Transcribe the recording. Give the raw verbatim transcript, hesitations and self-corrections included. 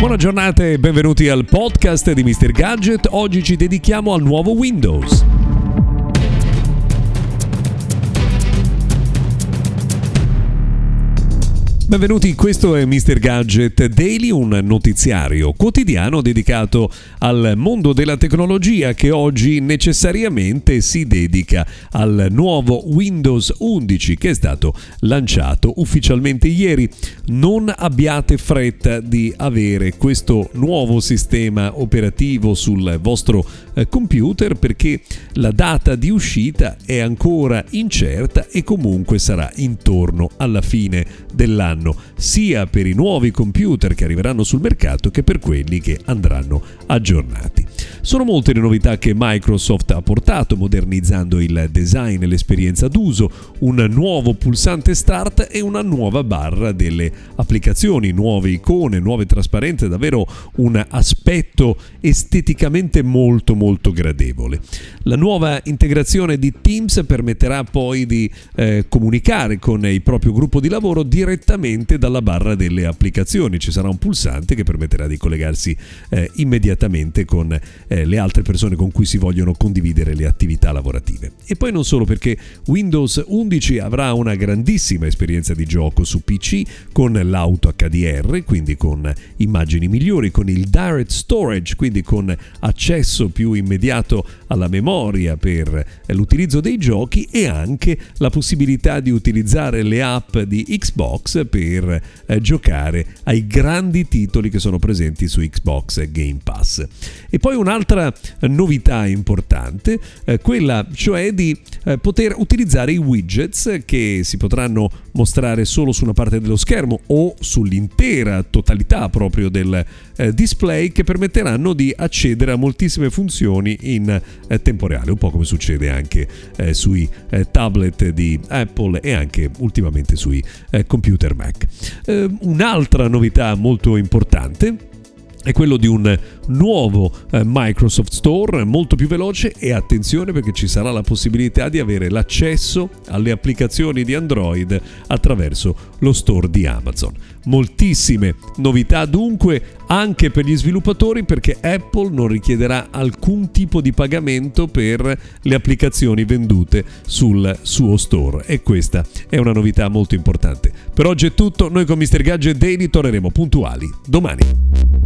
Buona giornata e benvenuti al podcast di mister Gadget. Oggi ci dedichiamo al nuovo Windows. Benvenuti, questo è mister Gadget Daily, un notiziario quotidiano dedicato al mondo della tecnologia che oggi necessariamente si dedica al nuovo Windows undici che è stato lanciato ufficialmente ieri. Non abbiate fretta di avere questo nuovo sistema operativo sul vostro eh, computer perché la data di uscita è ancora incerta e comunque sarà intorno alla fine dell'anno, sia per i nuovi computer che arriveranno sul mercato che per quelli che andranno aggiornati. Sono molte le novità che Microsoft ha portato, modernizzando il design e l'esperienza d'uso, un nuovo pulsante Start e una nuova barra delle applicazioni, nuove icone, nuove trasparenze, davvero un aspetto esteticamente molto molto gradevole. La nuova integrazione di Teams permetterà poi di eh, comunicare con il proprio gruppo di lavoro direttamente dalla barra delle applicazioni. Ci sarà un pulsante che permetterà di collegarsi eh, immediatamente con eh, le altre persone con cui si vogliono condividere le attività lavorative. E poi non solo, perché Windows undici avrà una grandissima esperienza di gioco su P C con l'auto H D R, quindi con immagini migliori, con il direct storage, quindi con accesso più immediato alla memoria per l'utilizzo dei giochi, e anche la possibilità di utilizzare le app di Xbox per eh, giocare ai grandi titoli che sono presenti su Xbox Game Pass. E poi un'altra novità importante, eh, quella cioè di eh, poter utilizzare i widgets che si potranno mostrare solo su una parte dello schermo o sull'intera totalità proprio del eh, display, che permetteranno di accedere a moltissime funzioni in eh, tempo reale, un po' come succede anche eh, sui eh, tablet di Apple e anche ultimamente sui eh, computer Mac. Eh, un'altra novità molto importante è quello di un nuovo eh, Microsoft Store molto più veloce, e attenzione perché ci sarà la possibilità di avere l'accesso alle applicazioni di Android attraverso lo store di Amazon. Moltissime novità dunque anche per gli sviluppatori, perché Apple non richiederà alcun tipo di pagamento per le applicazioni vendute sul suo store, e questa è una novità molto importante. Per oggi è tutto, noi con mister Gadget Daily torneremo puntuali domani.